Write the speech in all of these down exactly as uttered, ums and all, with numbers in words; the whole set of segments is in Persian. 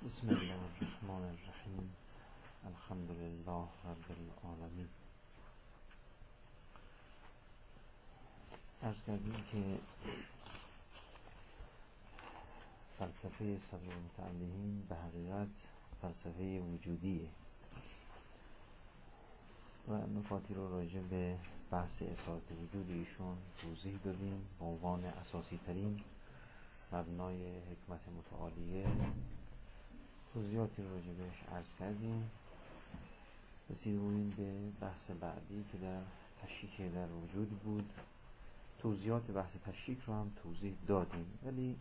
بسم الله الرحمن الرحیم. الحمد لله رب العالمین. عرض کردیم که فلسفه صدر المتعلقین به حقیقت فلسفه وجودیه و نکاتی رو راجع به بحث اصالت وجود ایشون توضیح دادیم. به عنوان اساسی ترین مبنای حکمت متعالیه توضیحاتی رو راجع بهش عرض کردیم. رسیدیم به بحث بعدی که در تشکیک در وجود بود. توضیحات بحث تشکیک رو هم توضیح دادیم، ولی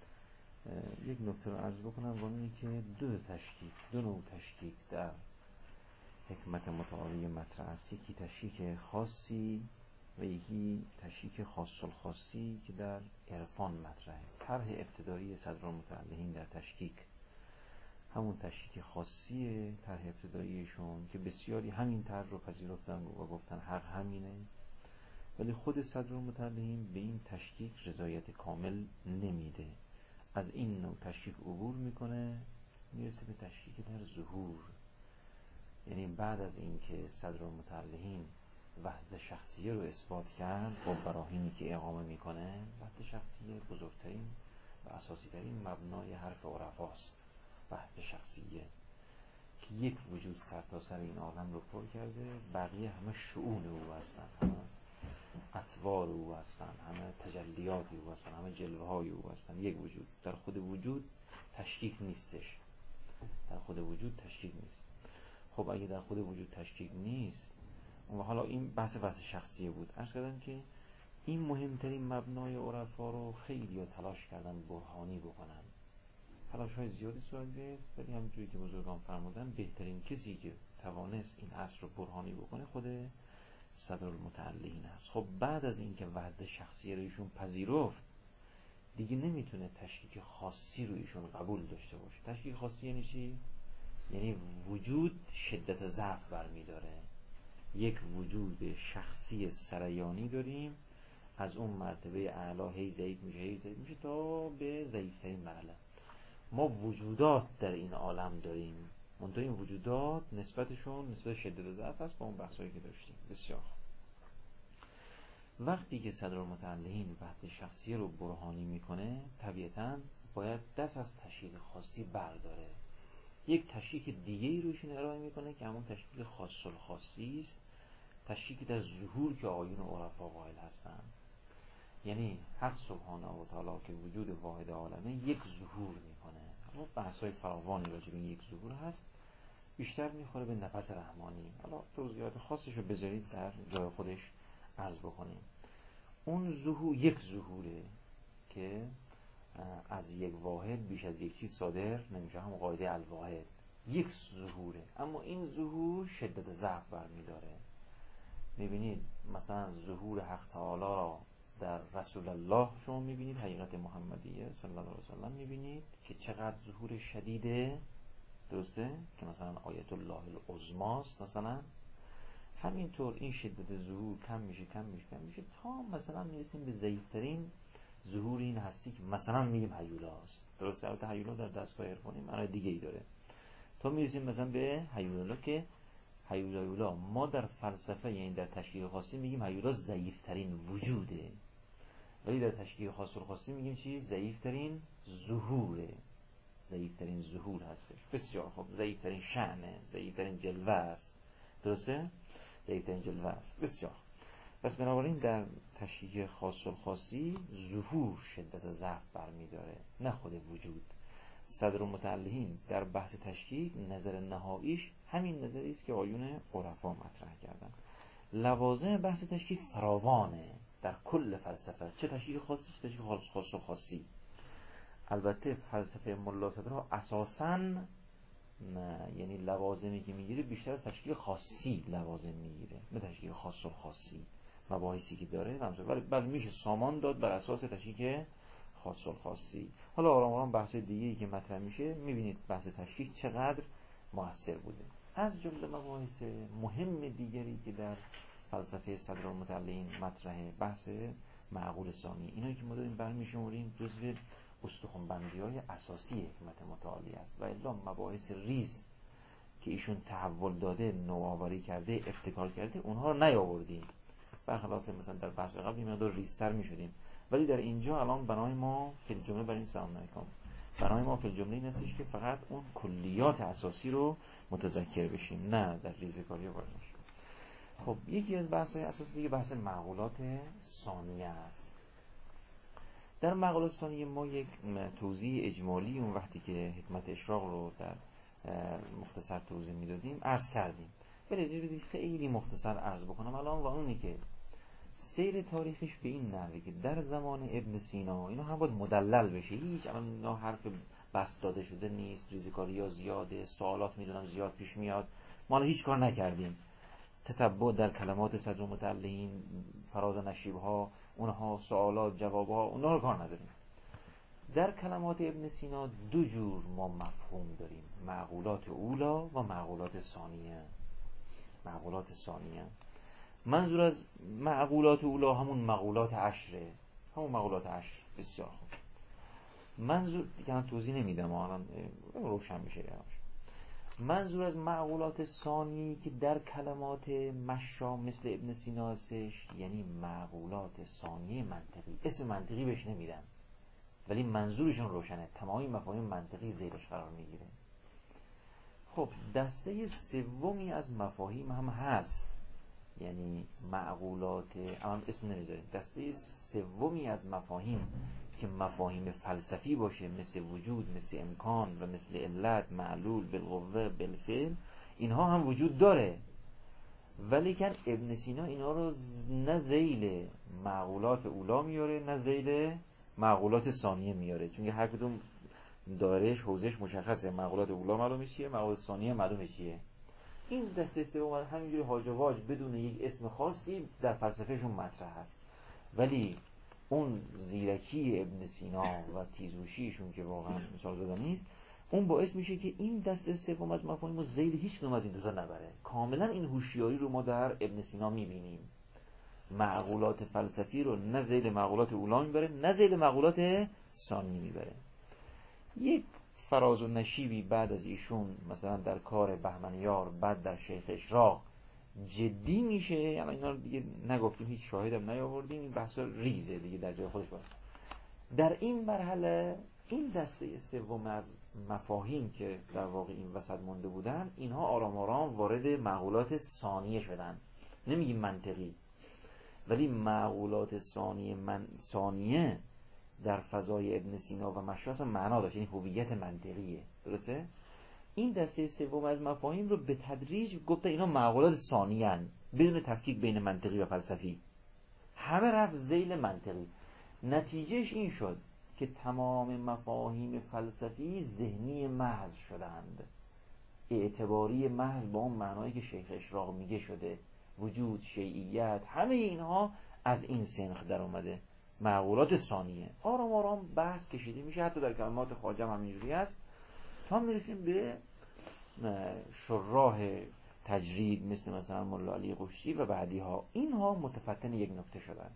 یک نکته رو عرض بکنم و اینه که دو تشکیک دو نوع تشکیک در حکمت متعالی مطرح است. یکی تشکیک خاصی و یکی تشکیک خاص الخاصی که در عرفان مطرحه. طرح ابتدایی صدر المتعلقین در تشکیک همون تشکیک خاصیه، طرح ابتداییشون که بسیاری همین طرح رو پذیرفتن و گفتن حق همینه، ولی خود صدر المتعلقین به این تشکیک رضایت کامل نمیده. از این نوع تشکیک عبور میکنه، میرسه به تشکیک در ظهور. یعنی بعد از اینکه صدر المتعلقین وحدت شخصیه رو اثبات کرد با براهینی که اقامه میکنه، وحدت شخصیه بزرگترین و اساسی ترین مبنای حرف عرفاست. وحدت شخصیه که یک وجود سرتاسر این عالم رو پر کرده، بقیه همه شؤون او هستن، همه اطوار او هستن، همه تجلیات او هستن، همه جلوه های او هستن. یک وجود در خود وجود تشکیک نیستش، در خود وجود تشکیک نیست. خب اگه در خود وجود تشکیک نیست، و حالا این بحث وحدت شخصیه بود، عرض کردم که این مهمترین مبنای عرفا رو خیلی ها تلاش کردن برهانی بکنن. تلاش های زیادی صورت گرفت، ولی همونجوری که بزرگان فرمودن بهترین کسی که توانست این اصل رو برهانی بکنه خود صدر المتعلقین است. خب بعد از اینکه وحدت شخصیه رو ایشون پذیرفت، دیگه نمیتونه تشکیک خاصی رو ایشون قبول داشته باشه. تشکیک خاصی یعنی چی؟ یعنی وجود شدت ضعف برمیداره. یک وجود شخصی سریانی داریم، از اون مرتبه اعلی هی ضعیف میشه هی ضعیف میشه تا به ضعیفترین مرحله. ما وجودات در این عالم داریم، منتها این وجودات نسبتشون نسبت شدت ضعف است با اون بحثایی که داشتیم. بسیار وقتی که صدر المتعلقین وحدت شخصیه رو برهانی میکنه، طبیعتاً باید دست از تشکیک خاصی برداره، یک تشکیک دیگه ای روشون ارائه میکنه که همون تشکیک خاص الخاصی است، تشکیک در ظهور که آیون عرفا قائل هستن. یعنی حق سبحانه و تعالی که وجود واحد عالمه یک ظهور میکنه. اما بحثای فراوانی راجع به یک ظهور هست، بیشتر میخوره به نفس رحمانی. حالا توضیحات خاصش رو بذارید در جای خودش عرض بکنیم. اون ظهور یک ظهوره که از یک واحد بیش از یک چیز صادر نمیشه، هم قاعده الواحد یک ظهوره. اما این ظهور شدت ضعف برمیداره. میبینید مثلا ظهور حق تعالی را در رسول الله شما میبینید، حقیقت محمدیه صلی الله علیه وسلم میبینید که چقدر ظهور شدیده، درسته؟ که مثلا آیت الله العظماست. مثلا همینطور این شدت ظهور کم میشه کم میشه کم میشه تا مثلا میرسیم به ضعیفترین ظهور این هستی که مثلا میگیم هیولاست. درسته؟ البته هیولا در دستگاه عرفانی معنی دیگه ای داره. تا میرسیم مثلا به هیولا که هیولا ما در فلسفه یعنی در تشکیک خاصی میگیم هیولا ضعیفترین وجوده، ولی در تشکیک خاص الخاصی میگیم چی؟ ضعیفترین ظهوره، ضعیفترین ظهور هستش. بسیار خوب، ضعیفترین شأنه، ضعیفترین جلوه است. درسته؟ ضعیفترین جلوه است. بسیار. پس بنابراین در تشکیک خاص الخاصی ظهور شدت ضعف برمیداره، نه خود وجود. صدر المتعلقین در بحث تشکیک نظر نهاییش همین نظری است که آیون عرفا مطرح کردن. لوازم بحث تشکیک فراوانه در کل فلسفه، چه تشکیک خاصی چه تشکیک خاص الخاصی. البته فلسفه ملا صدرها اساساً نه، یعنی لوازمی که میگیره بیشتر از تشکیک خاصی لوازم میگیره، نه تشکیک خاص الخاصی. مباحثی که داره ولی بل میشه سامان داد بر اساس تشکیک خاص الخاصی. حالا آرام آرام بحث دیگه‌ای که مطرح میشه میبینید بحث تشکیک چقدر موثر بوده. از جمله مباحث مهم دیگری که در فلسفه صدر المتعلقین مطرحه، بحث معقول ثانی. اینایی که ما داریم برمیشماریم جزو استخوان‌بندی‌های اساسی حکمت متعالی است و الا مباحث ریز که ایشون تحول داده، نوآوری کرده، ابتکار کرده، اونها رو نیاوردیم. برخلاف مثلا در بحث قبل این مقدار ریزتر می‌شدیم، ولی در اینجا الان بنای ما فی الجمله برای این سلام علیکم بنای ما فی الجمله این هستش که فقط اون کلیات اساسی رو متذکر بشیم، نه در ریزکاری وارد بشیم. خب یکی از بحث‌های اساسی دیگه بحث معقولات ثانیه است. در معقولات ثانیه ما یک توضیح اجمالی اون وقتی که حکمت اشراق رو در مختصر توضیح میدادیم عرض کردیم، ولی اجازه خیلی مختصر عرض بکنم الان. و اونی که سیر تاریخش به این نحوه که در زمان ابن سینا اینا هم باید مدلل بشه، هیچ الان اینا حرف بس داده شده نیست، ریزکاری ها زیاده، سوالات میدونم زیاد پیش میاد، ما هیچ کار نکردیم. تتبع در کلمات صدر متعلقین، فراز نشیب ها، اونها سوالات جواب ها، اونها رو کار نداریم. در کلمات ابن سینا دو جور ما مفهوم داریم، معقولات اولا و معقولات ثانیه. معقولات ثانیه منظور از معقولات اولا همون معقولات عشره، همون معقولات عشر. بسیار خوب. منظور دیگه توضیح نمیدم الان روشن میشه. منظور از معقولات ثانی که در کلمات مشا مثل ابن سینا هستش یعنی معقولات ثانی منطقی. اسم منطقی بهش نمیدن ولی منظورشون روشنه، تمامی مفاهیم منطقی زیرش قرار میگیره. خب دسته سومی از مفاهیم هم هست، یعنی معقولات هم اسم نمیذاریم. دسته سومی از مفاهیم که مفاهیم فلسفی باشه، مثل وجود، مثل امکان و مثل علت، معلول، بالقوه، بالفعل، اینها هم وجود داره، ولی که ابن سینا اینا رو نه ذیل معقولات اولا میاره نه ذیل معقولات ثانیه میاره، چون هر کدوم دارش حوزش مشخصه. معقولات اولا معلومه چیه، معقولات ثانیه معلومه چیه. این دسته سوم همینجوری هاج و واج بدون یک اسم خاصی در فلسفهشون مطرح هست، ولی اون زیرکی ابن سینا و تیزهوشیشون که واقعا مثال زدن نیست، اون باعث میشه که این دسته سوم از مفاهیم رو ذیل هیچ کدوم از این دوتا نبره. کاملا این هوشیاری رو ما در ابن سینا میبینیم. معقولات فلسفی رو نه ذیل معقولات اولا میبره نه ذیل معقولات ثانی میبره. یک فراز و نشیبی بعد از ایشون مثلا در کار بهمنیار، بعد در شیخ اشراق جدی میشه، یعنی اینا رو دیگه نگفتیم، هیچ شاهدم نیاوردیم، این بحثا ریزه دیگه در جای خودش باشه. در این مرحله این دسته سوم از مفاهیم که در واقع این وسط مونده بودن، اینها آرام آرام وارد معقولات ثانیه شدن. نمیگیم منطقی، ولی معقولات ثانیه من ثانیه در فضای ابن سینا و مشاس معنا داشت، یعنی هویت منطقیه. درسته؟ این دسته سوم از مفاهیم رو به تدریج گفته اینا معقولات ثانیه ان، بدون تفکیک بین منطقی و فلسفی، همه رفت ذیل منطقی. نتیجهش این شد که تمام مفاهیم فلسفی ذهنی محض شدند، اعتباری محض با اون معنایی که شیخ اشراق میگه شده، وجود، شیعیت، همه اینها از این سنخ در اومده، معقولات ثانیه. آرام آرام بحث کشیده میشه، حتی در کلمات خواجه هم همینجوری است، تا میرسیم به شراح تجرید مثل مثلا مولا علی قشتی و بعدی ها. اینها متفتن یک نکته شدن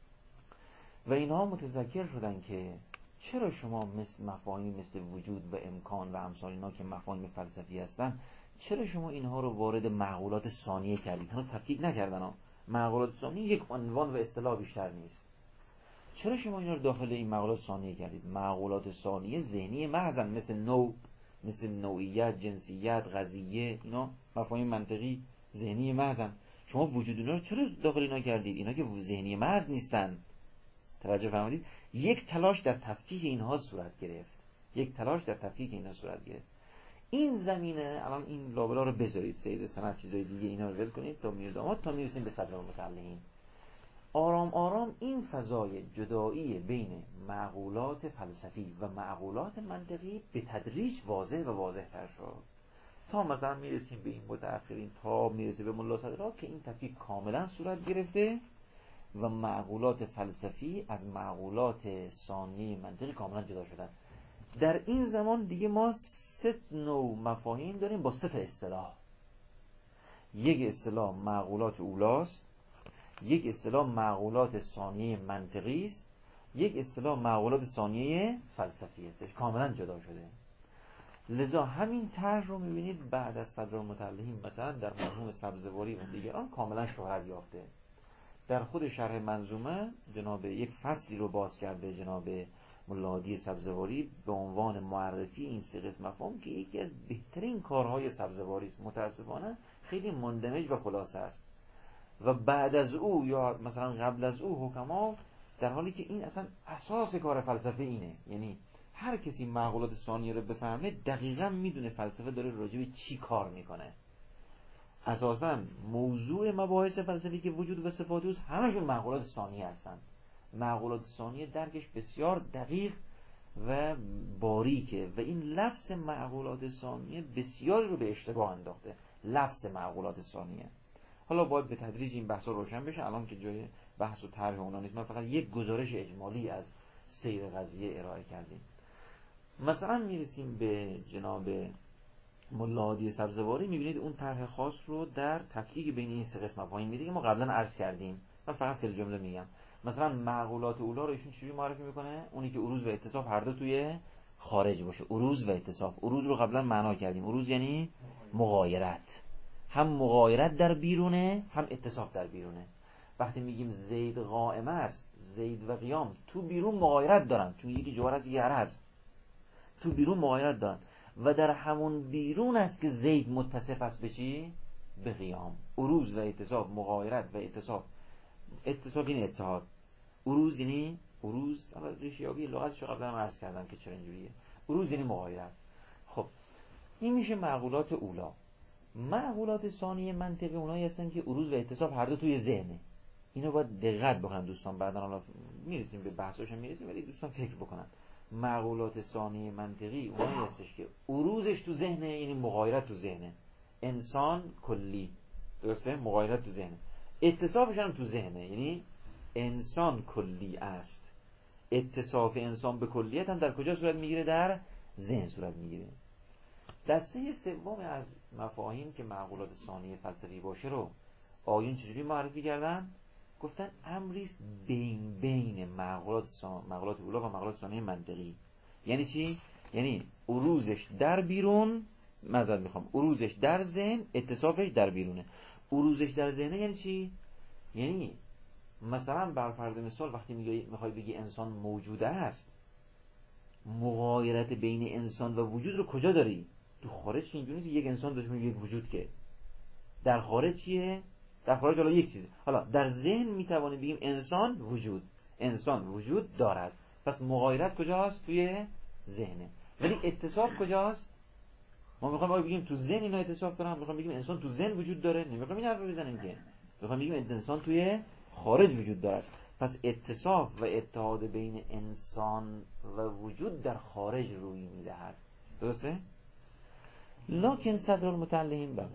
و اینها متذکر شدن که چرا شما مثل مفاهیم مثل وجود و امکان و امثال اینا که مفاهیم فلسفی هستن، چرا شما اینها رو وارد معقولات ثانیه کردید؟ هنوز تفکیک نکردن ها. معقولات ثانیه یک عنوان و اصطلاح بیشتر نیست. چرا شما اینا رو داخل این معقولات ثانیه کردید؟ معقولات ثانیه ذهنی محضن، مثل نوع، مثل نوعیت، جنسیت، قضیه، اینا مفاهیم منطقی ذهنی محضن. شما وجود اینا رو چرا داخل اینا کردید؟ اینا که ذهنی محض نیستن. توجه فرمودید؟ یک تلاش در تفکیک اینها صورت گرفت. یک تلاش در تفکیک اینها صورت گرفت. این زمینه الان این لابلا رو بذارید، سید سند چیزای دیگه اینا رو ول کنید تا میردامات تا میرسیم به صدر متعلقین. آرام آرام این فضای جدایی بین معقولات فلسفی و معقولات منطقی به تدریج واضح و واضح تر شد، تا مثلا میرسیم به این متأخرین، تا میرسیم به ملا صدرا که این تفکیک کاملا صورت گرفته و معقولات فلسفی از معقولات ثانیه منطقی کاملا جدا شدن. در این زمان دیگه ما سه نوع مفاهیم داریم با سه تا اصطلاح. یک اصطلاح معقولات اولاست، یک اصطلاح معقولات ثانیه منطقی است یک اصطلاح معقولات ثانیه فلسفی هستش، کاملا جدا شده. لذا همین طرح رو می‌بینید بعد از صدرالمتعلهین مثلا در مرحوم سبزواری و دیگران کاملا شهرت یافته. در خود شرح منظومه جناب یک فصلی رو باز کرده جناب ملا هادی سبزواری به عنوان معرفی این سه قسم مفهوم که یکی از بهترین کارهای سبزواری است. متاسفانه خیلی مندمج و خلاصه است و بعد از او یا مثلا قبل از او حکما، در حالی که این اصلا اساس کار فلسفه اینه، یعنی هر کسی معقولات ثانیه رو بفهمه دقیقاً میدونه فلسفه داره راجع به چی کار میکنه. اساساً موضوع مباحث فلسفی که وجود و صفات اوست همشون معقولات ثانیه هستن. معقولات ثانیه درکش بسیار دقیق و باریکه و این لفظ معقولات ثانیه بسیار رو به اشتباه انداخته. لفظ معقولات ثانیه حالا باید به تدریج این بحثا روشن بشه، الان که جای بحث و طرح اونا نیست، من فقط یک گزارش اجمالی از سیر قضیه ارائه کردیم. مثلا میرسیم به جناب ملا هادی سبزواری، میبینید اون طرح خاص رو در تفکیک بین این سه قسم مفاهیم میده که ما قبلا عرض کردیم. من فقط فی الجمله میگم. مثلا معقولات اولا رو ایشون چجوری معرفی میکنه؟ اونی که عروض و اتصاف هر دو توی خارج باشه. عروض و اتصاف، عروض رو قبلا معنا کردیم، عروض یعنی مغایرت، هم مغایرت در بیرونه هم اتصاف در بیرونه. وقتی میگیم زید قائم است، زید و قیام تو بیرون مغایرت دارن، چون یکی جوهر است یکی هست، تو بیرون مغایرت دارن و در همون بیرون است که زید متصف است به چی؟ به قیام. عروض و اتصاف، مغایرت و اتصاف. اتصاف این اتحاد، عروض یعنی عروض، اما ریشیابی لغتشو قبلا من عرض کردم که چرا اینجوریه. عروض یعنی مغایرت. خب این میشه معقولات اولا. معقولات ثانیه منطقی اونایی هستن که عروض و اتصاف هر دو توی ذهنه. اینو باید دقت بکنن دوستان، بعدا حالا میرسیم به بحثش میرسیم، ولی دوستان فکر بکنن. معقولات ثانیه منطقی اونایی هستش که عروضش تو ذهنه، یعنی مغایرت تو ذهنه، انسان کلی، درسته؟ مغایرت تو ذهنه. اتصافش هم تو ذهنه، یعنی انسان کلی است. اتصاف انسان به کلیت هم در کجا صورت میگیره؟ در ذهن صورت میگیره. دسته سوم از مفاهیم که معقولات ثانیه فلسفی باشه رو آیون چجوری معرفی کردن؟ گفتن امریست بین بین معقولات سا... معقولات اولا و معقولات ثانیه منطقی. یعنی چی؟ یعنی عروضش در بیرون، معذرت میخوام، عروضش در ذهن، اتصافش در بیرونه. عروضش در ذهنه یعنی چی؟ یعنی مثلا بر فرض مثال وقتی میخوای بگی انسان موجوده است، مغایرت بین انسان و وجود رو کجا داری؟ تو خارج اینجوری نیست یک انسان داشته یک وجود، که در خارج چیه؟ در خارج حالا یک چیزه. حالا در ذهن میتوانیم بگیم انسان وجود، انسان وجود دارد. پس مغایرت کجاست؟ توی ذهنه. ولی اتصاف کجاست؟ ما میخوایم آیا بگیم تو ذهن اینا اتصاف دارن، میخوایم بگیم انسان تو ذهن وجود داره، نمیخوایم این حرف رو بزنیم که، میخوایم بگیم انسان توی خارج وجود دارد. پس اتصاف و اتحاد بین انسان و وجود در خارج روی میدهد. درسته؟ لکن صدرالمتعلهین بله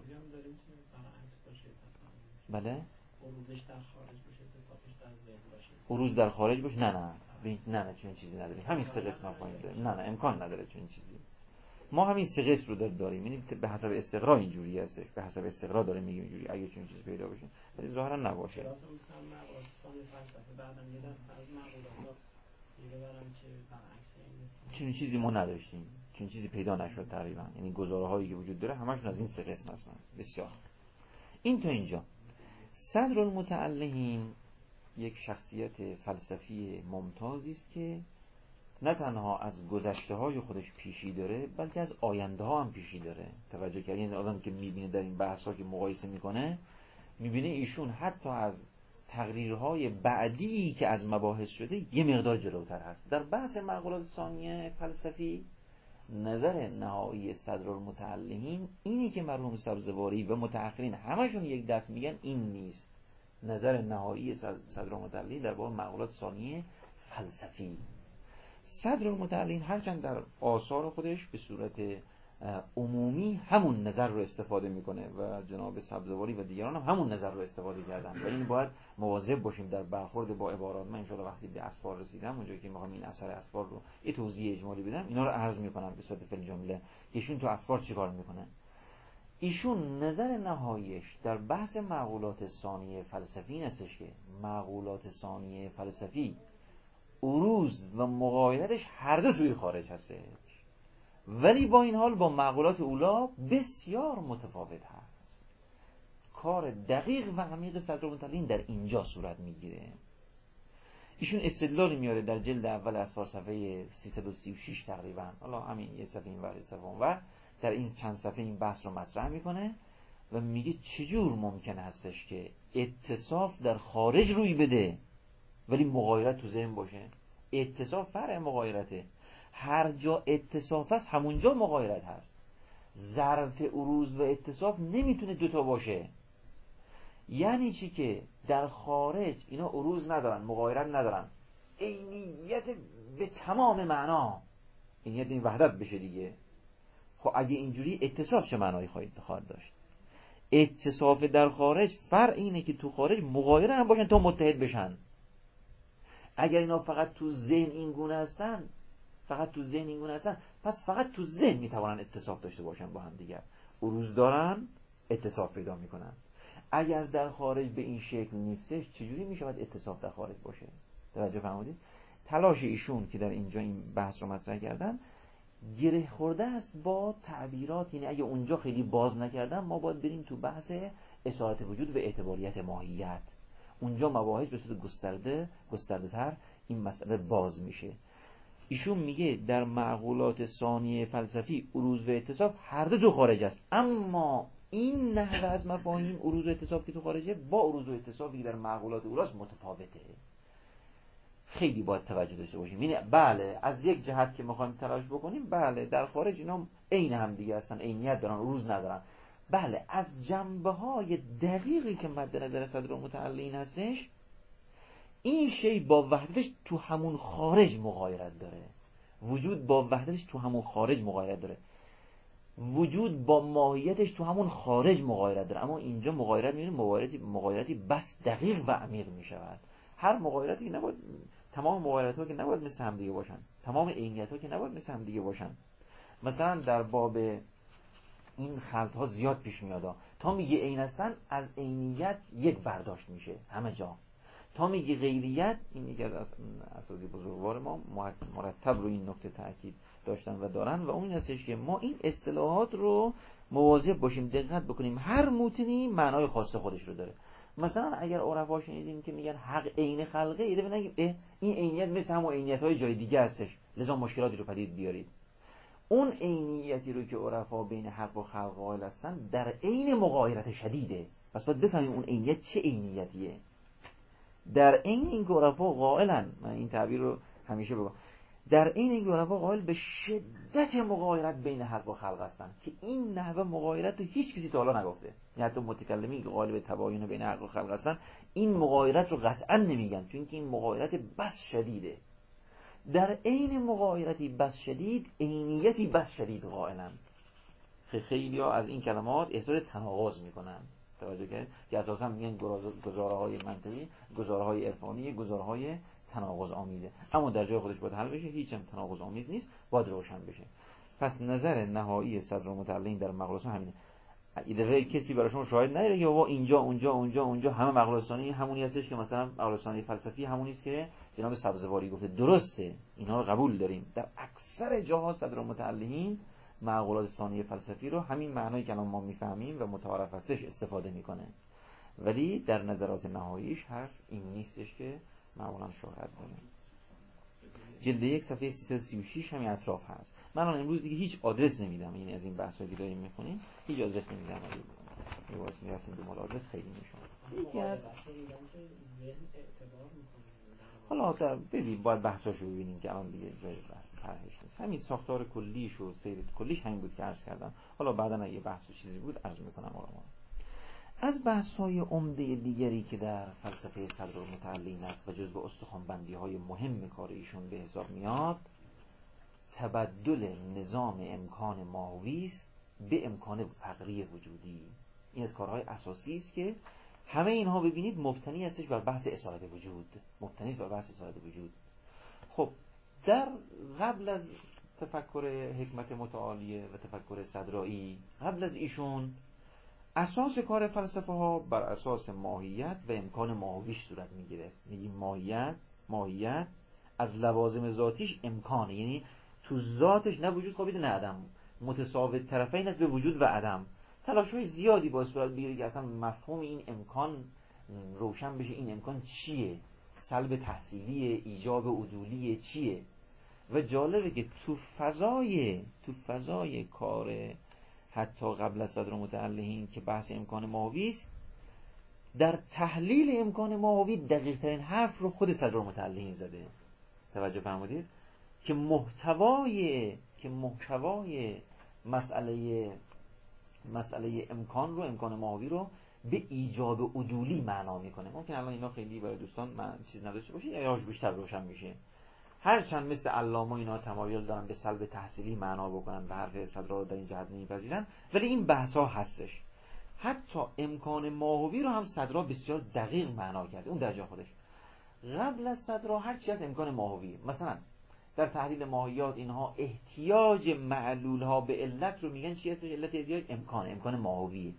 بله عروضش در خارج باشه، اتصافش در ذهن باشه. عروض در خارج باشه؟ نه نه نه نه چنین چیزی نداریم. همین سه قسم مفاهیم داریم. نه نه امکان نداره چنین چیزی. ما همین سه قسم رو داریم، یعنی به حسب استقرا اینجوری هستش، به حسب استقرا داریم میگیم اینجوری. اگه چنین چیزی پیدا بشه ولی ظاهرا نباشه. کلاس مثلا معقولات ثانیه فلسفه بعدم یه دست از معقولات دیگه برام که برعکس این چنین چیزی ما نداشتیم، چنین چیزی پیدا نشد تقریبا. یعنی گزاره‌هایی که وجود داره همشون از این سه قسم هستن. بسیار. این تا اینجا. صدرالمتعلهین یک شخصیت فلسفی ممتازی است که نه تنها از گذشته های خودش پیشی داره بلکه از آینده ها هم پیشی داره. توجه کردین؟ این آدم که میبینه در این بحث ها که مقایسه میکنه، میبینه ایشون حتی از تقریرهای بعدی که از مباحث شده یه مقدار جلوتر هست. در بحث معقولات ثانیه فلسفی نظر نهایی صدرالمتعلهین اینی که مرحوم سبزواری و متأخرین همشون یک دست میگن این نیست. نظر نهایی صدرالمتعلهین در باب معقولات ثانیه فلسفی، صدرالمتعلهین هرچند در آثار خودش به صورت عمومی همون نظر رو استفاده میکنه و جناب سبزواری و دیگران هم همون نظر رو استفاده کردن و این باید مواظب باشیم در برخورد با عبارات. من ان شاء الله وقتی به اسفار رسیدم، اونجایی که میخوام این اثر اسفار رو یه توضیح اجمالی بدم، اینا رو عرض میکنم به صورت فعل جمله که ایشون تو اسفار چیکار میکنه. ایشون نظر نهاییش در بحث معقولات ثانیه فلسفی این هستش که معقولات ثانیه فلسفی عروض و مغایرتش هر دو توی خارج هستش، ولی با این حال با معقولات اولا بسیار متفاوت هست. کار دقیق و عمیق صدرالمتعلین در اینجا صورت میگیره. ایشون استدلالی میاره در جلد اول اسفار صفحه سیصد و سی و شش تقریبا، حالا همین یه صفحه این ور صفحه اون ور، در این چند صفحه این بحث رو مطرح میکنه و میگه چجور ممکن هستش که اتصاف در خارج روی بده ولی مغایرت تو ذهن باشه. اتصاف فرع مغایرته، هر جا اتصاف هست همونجا مغایرت هست. ظرف عروض و اتصاف نمیتونه دوتا باشه. یعنی چی؟ که در خارج اینا عروض ندارن، مغایرت ندارن، عینیت به تمام معنا، عینیت این وحدت بشه دیگه. خب اگه اینجوری اتصاف چه معنایی خواهد داشت؟ اتصاف در خارج فرق اینه که تو خارج مغایر هم باشن تا متحد بشن. اگر اینا فقط تو ذهن این گونه هستن، فقط تو ذهن این گونه هستن، پس فقط تو ذهن میتوانن اتصاف داشته باشن با هم دیگر. عروض دارن، اتصاف پیدا میکنن. اگر در خارج به این شکل نیستش، چجوری میشود اتصاف در خارج باشه؟ توجه فرمودید؟ تلاش ایشون که در اینجا این بحث رو مطرح کردن گره خورده است با تعبیرات. یعنی اگه اونجا خیلی باز نکردن، ما باید بریم تو بحث اصالت وجود و اعتباریت ماهیت. اونجا مباحث به صورت گسترده گسترده تر این مسئله باز میشه. ایشون میگه در معقولات ثانیه فلسفی عروض و اتصاف هر دو تو خارج است، اما این نحوه از مفاهیم عروض و اتصاف که تو خارجه با عروض و اتصافی که در معقولات اولاست متفاوته. خیلی باید توجه داشته باشیم. یعنی بله از یک جهت که میخوایم تلاش بکنیم، بله در خارج اینا عین هم دیگه هستن، عینیت دارن، عروض ندارن. بله از جنبه های دقیقی که مد نظر صدرالمتعلین هستش، این شی با وحدتش تو همون خارج مغایرت داره. وجود با وحدتش تو همون خارج مغایرت داره. وجود با ماهیتش تو همون خارج مغایرت داره. اما اینجا مغایرت میبینیم مغایرتی مغایرتی بس دقیق و عمیق میشود. هر مغایرتی نباید، تمام مغایرت ها که نباید مثل هم دیگه باشن، تمام عینیت ها که نباید مثل هم دیگه باشن. مثلا در باب این خلط ها زیاد پیش میاد. تا میگه عین هستن، از عینیت یک برداشت میشه همه جا. تا میگه غیریت، این یکی از اساتید بزرگوار ما مرتب رو این نکته تاکید داشتن و دارن و اون هستش که ما این اصطلاحات رو مواظب باشیم، دقت بکنیم. هر متنی معنای خاص خودش رو داره. مثلا اگر عرفا شنیدیم که میگن حق عین خلقه، ایده بنگیم این عینیت مثل همون عینیت‌های جای دیگه هستش، لذا مشکلاتی رو پدید بیارید. اون عینیتی رو که عرفا بین حق و خلق قائل هستن در عین مغایرت شدیده. پس باید بفهمیم اون عینیت چه عینیتیه. در عین این که عرفا قائلن، من این تعبیر رو همیشه بگم، در عین این که عرفا قائل به شدت مغایرت بین حق و خلق هستن که این نحوه مغایرت رو هیچ کسی تا حالا نگفته. یعنی حتی متکلمین که قائل به تباین بین حق و خلق هستن این مغایرت رو قطعا نمیگن، چون که این مغایرت بس شدیده. در عین مغایرتی بس شدید عینیتی بس شدید قائلن. خیلی ها از این کلمات احساس تناقض میکنن. توجه کنید که اساسا میگن گزاره‌های منطقی، گزاره‌های عرفانی، گزاره‌های تناقض آمیزه. اما در جای خودش باید حل بشه، هیچ هم تناقض آمیز نیست، باید روشن بشه. پس نظر نهایی صدرالمتعلین در مقولات همینه. ایده کسی براشون شاهد نداره که بابا اینجا اونجا اونجا اونجا همه مقولات ثانی همونی هستش که مثلا مقولات ثانی فلسفی همونی است که جناب سبزواری گفته. درسته، اینا رو قبول داریم. در اکثر جاها صدرالمتعلین معقولات ثانی فلسفی رو همین معنایی که الان ما میفهمیم و متعارف هستش استفاده میکنه، ولی در نظرات نهاییش حرف این نیستش که معمولا شهرت داره. جلد یک صفحه سیصد و سی و شش همین اطراف هست. من الان امروز دیگه هیچ آدرس نمیدم، یعنی از این بحثایی که داریم میکنیم هیچ آدرس نمیدم. اگه واسه میرفتیم دو مال آدرس خیلی میشون. یکی از حالا تا ببین باید بحثاشو ببینیم که الان دیگه جای بحث طرحش نیست. همین ساختار کلیش و سیر کلیش همین بود که عرض کردم. حالا بعداً اگه بحث و چیزی بود عرض میکنم. آقا از بحث‌های عمده دیگری که در فلسفه صدرالمتعلین است و جزو استخوان‌بندی‌های مهم کار ایشون به حساب میاد، تبدل نظام امکان ماهوی است به امکان فقری وجودی. این از کارهای اساسی است که همه اینها ببینید مبتنی هستش بر بحث اصالت وجود، مبتنی است بر بحث اصالت وجود. خب در قبل از تفکر حکمت متعالیه و تفکر صدرایی، قبل از ایشون اساس کار فلسفه ها بر اساس ماهیت و امکان ماهویش صورت میگیره. میگیم ماهیت، ماهیت از لوازم ذاتیش امکانه، یعنی تو ذاتش نه وجود خوابیده نه عدم، متساوی طرفین است به وجود و عدم. تلاش‌های زیادی با صورت بگیره که اصلا مفهوم این امکان روشن بشه. این امکان چیه؟ سلب تحصیلی، ایجاب عدولی چیه؟ و جالبه که تو فضای تو فضای کار حتی قبل از صدر متعلهین که بحث امکان ماهوی است، در تحلیل امکان ماهوی دقیق ترین حرف رو خود صدر متعلهین زده. توجه فرمودید که محتوای که محتوای مسئله مسئله امکان رو، امکان ماهوی رو به ایجاب عدولی معنا میکنه. ممکن الان اینا خیلی برای دوستان من چیز نداشته باشه یا بیشتر روشن میشه. هرچند مثل علامه اینا تمایل دارن به سلب تحصیلی معنا بکنن و حرف صدر رو در این جهت نمیپذیرن، ولی این بحث ها هستش. حتی امکان ماهوی رو هم صدر بسیار دقیق معنا کرده اون در جا خودش. قبل از صدر هر چی از امکان ماهوی، مثلا در تحلیل ماهیات اینها احتیاج معلول ها به علت رو میگن چی هستش؟ علت احتیاج امکان امکان ماهوی.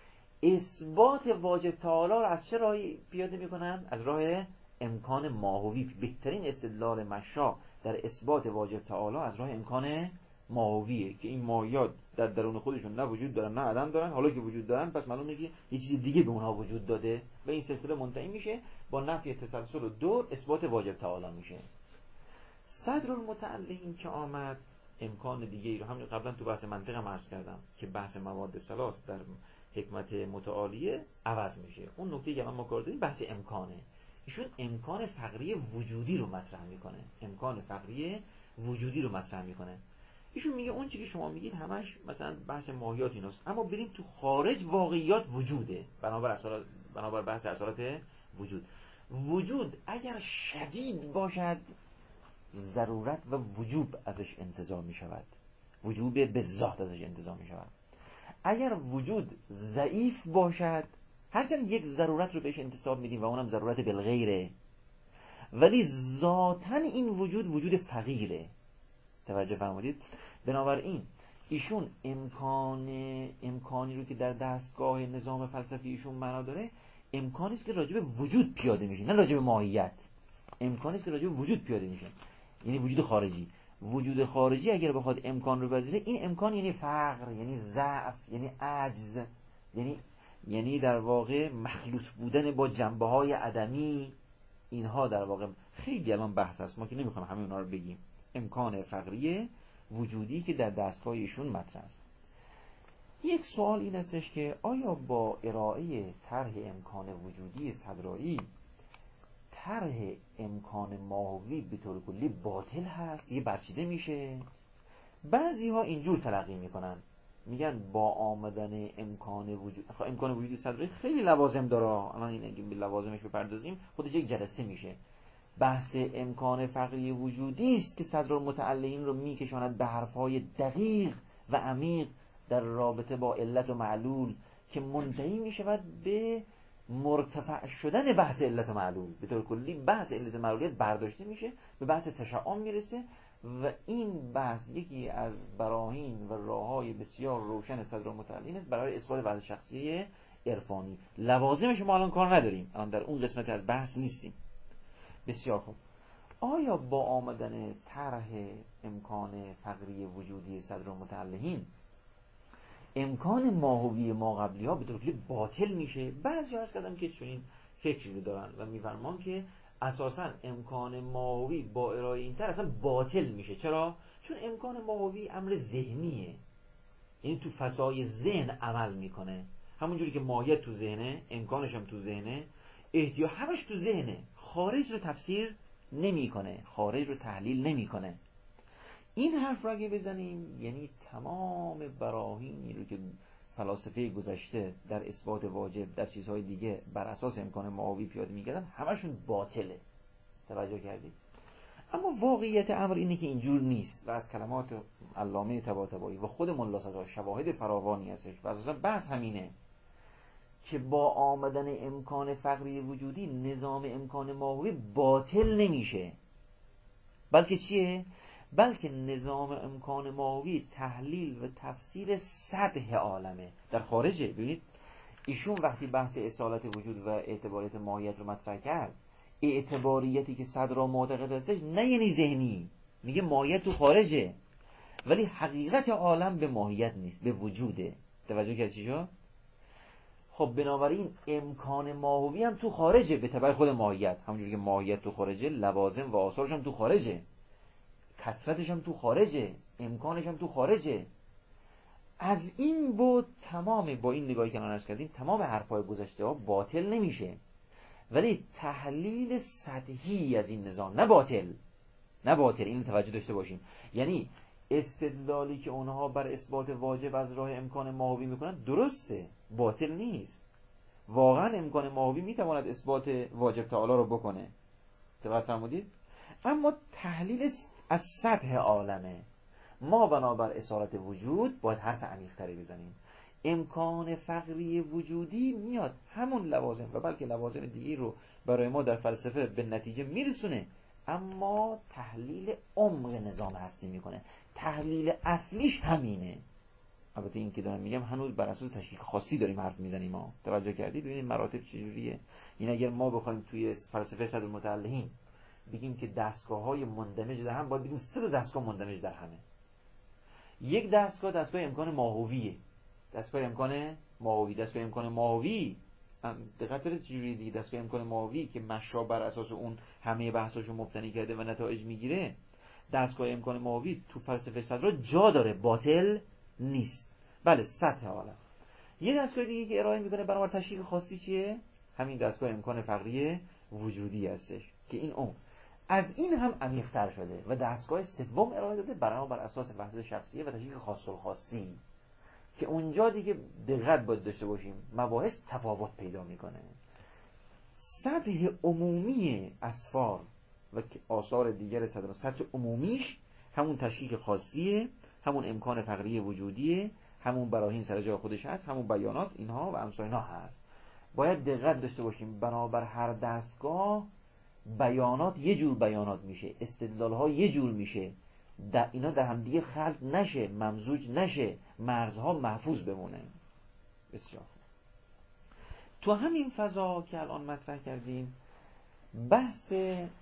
اثبات واجب تعالی رو از چه راهی پیاده میکنن؟ از راه امکان ماهوی. بهترین استدلال مشا در اثبات واجب تعالی از راه امکان ماهویه که این ماهیات در درون خودشون نه وجود دارن نه عدم دارن، حالا که وجود دارن پس معلومه که یه چیز دیگه به اونها وجود داده و این سلسله منتهی میشه با نفی تسلسل و دور اثبات واجب تعالی میشه. صدر المتعلهین که آمد امکان دیگه ای رو همین قبلا تو بحث منطق هم عرض کردم که بحث مواد ثلاث در حکمت متعالیه عوض میشه. اون نکته که ما کار داریم بحث امکانه. ایشون امکان فقری وجودی رو مطرح میکنه. امکان فقری وجودی رو مطرح میکنه. ایشون میگه اون چیزی که شما میگید همش مثلا بحث ماهیات ایناست، اما بریم تو خارج واقعیات وجوده. بنابر اصالت بنابر بحث اصالت وجود. وجود اگر شدید باشد ضرورت و وجوب ازش انتزاع می شود. وجوب به ذات ازش انتزاع می شود. اگر وجود ضعیف باشد هرچند یک ضرورت رو بهش انتساب میدیم و اونم ضرورت بالغیره، ولی ذاتن این وجود وجود فقیره. توجه فرمودید؟ بنابراین ایشون امکان امکانی رو که در دستگاه نظام فلسفی ایشون معنا داره امکانی است که راجع به وجود پیاده میشه، نه راجع به ماهیت. امکانی است که راجع به وجود پیاده میشه، یعنی وجود خارجی. وجود خارجی اگر بخواد امکان رو بپذیره، این امکان یعنی فقر، یعنی ضعف، یعنی عجز، یعنی یعنی در واقع مخلوط بودن با جنبه‌های عدمی. اینها در واقع خیلی الان بحث هست، ما که نمیخوام همه اونا رو بگیم. امکان فقری وجودی که در دستگاه ایشون مطرح است. یک سوال این استش که آیا با ارائه طرح امکان وجودی صدرایی طرح امکان ماهوی به طور کلی باطل هست، یه برچیده میشه؟ بعضی ها اینجور تلقی میکنن، میگن با آمدن امکان وجود خب امکان وجودی صدرایی خیلی لوازم داره، الان این اگه به لوازمش بپردازیم خودش یک جلسه میشه. بحث امکان فقری وجودی است که صدر المتعلهین رو میکشاند به حرفهای دقیق و عمیق در رابطه با علت و معلول که منتهی میشود به مرتفع شدن بحث علت و معلول. به طور کلی بحث علت و معلولیت برداشته میشه به بحث تشعم میرسه و این بحث یکی از براهین و راههای بسیار روشن صدر المتعلهین است برای اثبات وضع شخصی عرفانی. لوازمش ما الان کار نداریم، الان در اون قسمت از بحث نیستیم. بسیار خوب. آیا با آمدن طرح امکان فقری وجودی صدر المتعلهین امکان ماهوی ما قبلی ها به طور کلی باطل میشه؟ بعضی عرض کردم که چنین فکری رو دارن و میفرمان که اساسا امکان ماهوی با ارائه این طرح اصلا باطل میشه. چرا؟ چون امکان ماهوی امر ذهنیه، یعنی تو فضای ذهن عمل میکنه. همونجوری که ماهیت تو ذهنه، امکانش هم تو ذهنه، احتیاج همش تو ذهنه. خارج رو تفسیر نمیکنه، خارج رو تحلیل نمیکنه. این حرف رو اگه بزنیم یعنی تمام براهینی رو که فلاسفه گذشته در اثبات واجب در چیزهای دیگه بر اساس امکان ماهوی پیاده میکردن همشون باطله. توجه کردید؟ اما واقعیت امر اینه که اینجور نیست و از کلمات علامه طباطبایی و خود ملا صدرا شواهد فراوانی هستش و اساسا بحث همینه که با آمدن امکان فقری وجودی نظام امکان ماهوی باطل نمیشه، بلکه چیه؟ بلکه نظام امکان ماهوی تحلیل و تفسیر سطح عالمه در خارجه. ببینید ایشون وقتی بحث اصالت وجود و اعتباریت ماهیت رو مطرح کرد، اعتباریتی که صدر معتقد هستش نه یعنی ذهنی، میگه ماهیت تو خارجه، ولی حقیقت عالم به ماهیت نیست، به وجوده. توجه کرد چی شد؟ خب بنابراین امکان ماهوی هم تو خارجه به تبع خود ماهیت. همونجوری که ماهیت تو خارجه، لوازم و آثارش هم تو خارجه، کثرتش هم تو خارجه، امکانش هم تو خارجه. از این بود تمام، با این نگاهی که الان عرض کردیم، تمام حرفای گذشته ها باطل نمیشه، ولی تحلیل سطحی از این نظام، نه باطل، نه باطل، این توجه داشته باشیم. یعنی استدلالی که اونها بر اثبات واجب از راه امکان ماهوی میکنن درسته، باطل نیست. واقعا امکان ماهوی میتواند اثبات واجب تعالی رو بکنه، توجه فرمودید؟ اما تحلیل از سطح عالمه. ما بنابر اصالت وجود باید حرف عمیق‌تری بزنیم. امکان فقری وجودی میاد همون لوازم و بلکه لوازم دیگه رو برای ما در فلسفه به نتیجه میرسونه، اما تحلیل عمق نظام هستی میکنه. تحلیل اصلیش همینه. البته این که دارم میگم هنوز بر اساس تشکیک خاصی داریم حرف میزنیم. ما توجه کردید؟ ببینید مراتب چجوریه. این اگر ما بخوایم توی فلسفه صدرالمتعلقین بگیم که دستگاه‌های مندمج در هم، باید بگیم سه تا دستگاه مندمج در همه. یک دستگاه دستگاه امکان ماهویه، دستگاه امکان ماهوی دستگاه امکان ماهوی دقت دارید چجوری دیگه؟ دستگاه امکان ماهوی که مشا بر اساس اون همه بحثاشو مبتنی کرده و نتایج میگیره، دستگاه امکان ماهوی تو فلسفه صدرا جا داره، باطل نیست. بله، سطح عالم. یه دستگاه دیگه که ارائه میکنه برای تشکیک خاصی چیه؟ همین دستگاه امکان فقری وجودی هستش که این اون از این هم عمیق‌تر شده و دستگاه سوم ارائه داده برای بر اساس وحدت شخصیه و تشکیک خاص الخاصی که اونجا دیگه دقت باید داشته باشیم، مباحث تفاوت پیدا میکنه. سطح عمومی اسفار و آثار دیگر صدر، سطح عمومیش همون تشکیک خاصیه، همون امکان فقری وجودیه، همون براهین سر جای خودش هست، همون بیانات اینها و امثال اینها هست. باید دقت داشته باشیم بنابر هر دستگاه بیانات یه جور بیانات میشه، استدلال ها یه جور میشه، در اینا در هم دیگه خلط نشه، ممزوج نشه، مرزها محفوظ بمونه. بسیار تو همین فضا که الان مطرح کردیم، بحث